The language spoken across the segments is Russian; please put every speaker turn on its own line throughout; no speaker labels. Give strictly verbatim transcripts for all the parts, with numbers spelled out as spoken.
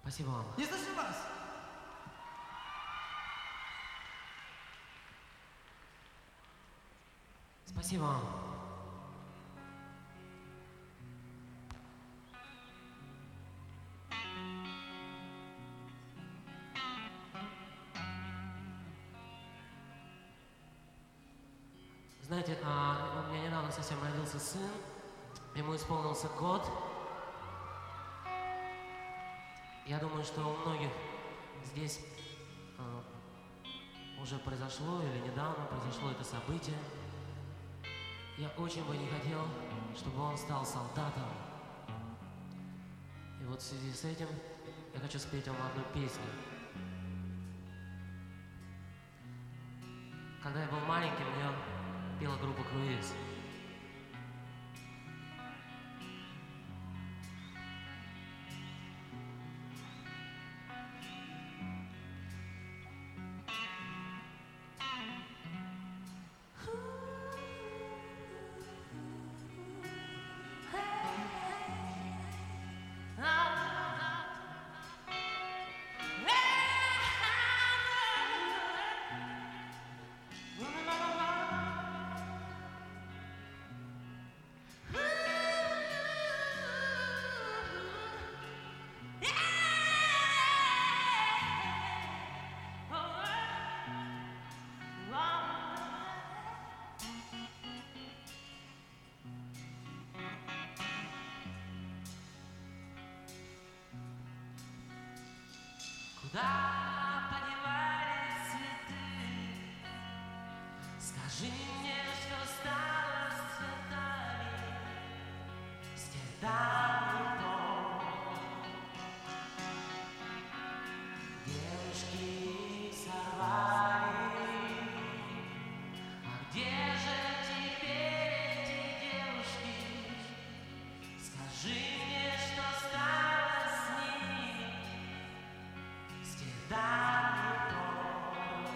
Спасибо вам.
Не слышу вас!
Спасибо вам. Знаете, а, у меня недавно совсем родился сын, ему исполнился год. Я думаю, что у многих здесь а, уже произошло или недавно произошло это событие. Я очень бы не хотел, чтобы он стал солдатом. И вот в связи с этим я хочу спеть вам одну песню. Когда я был маленьким, я пела группа «Круиз». Куда подевались цветы? Скажи мне, что стало с цветами с тех давних пор. Девушки их сорвали, а где же теперь эти девушки? Скажи мне, что стало с ними с тех давних пор.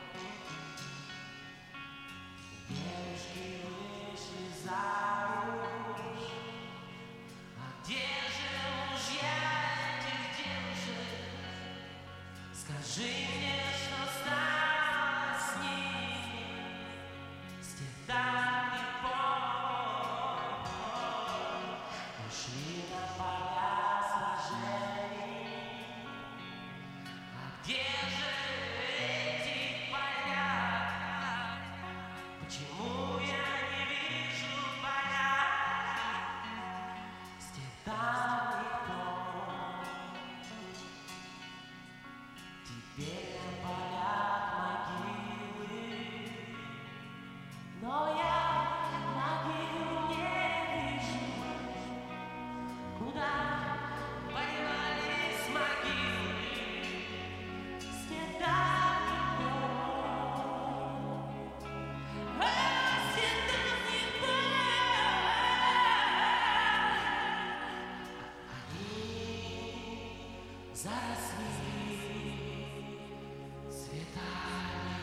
Девушки вышли замуж, а где же мужья этих девушек? Скажи мне, что стало с ними с тех давних пор. Ушли на поля сражений, а где же эти поля? Почему я не вижу поля с тех давних пор? Теперь на полях могилы, но я могил не вижу. Куда подевались могилы с тех давних пор? А, с тех давних пор. Они заросли цветами.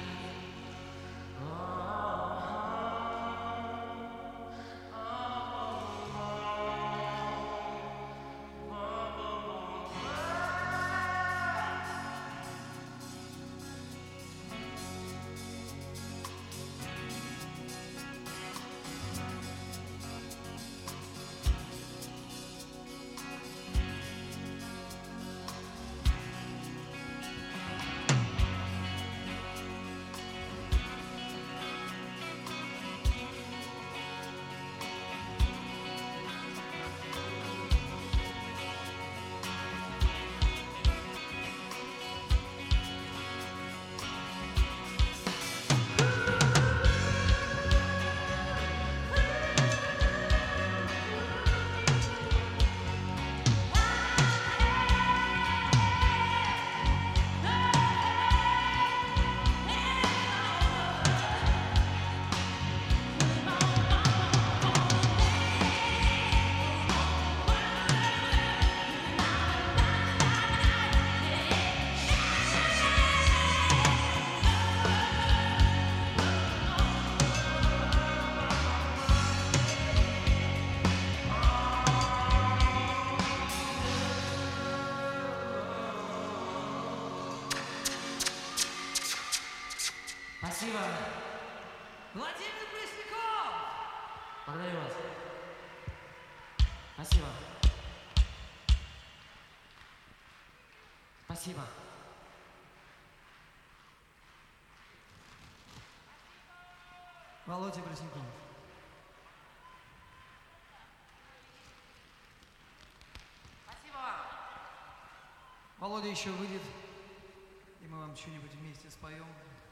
Спасибо.
Владимир Пресняков!
Благодарю вас. Спасибо. Спасибо.
Володя Пресняков.
Спасибо вам.
Володя еще выйдет, и мы вам что-нибудь вместе споем.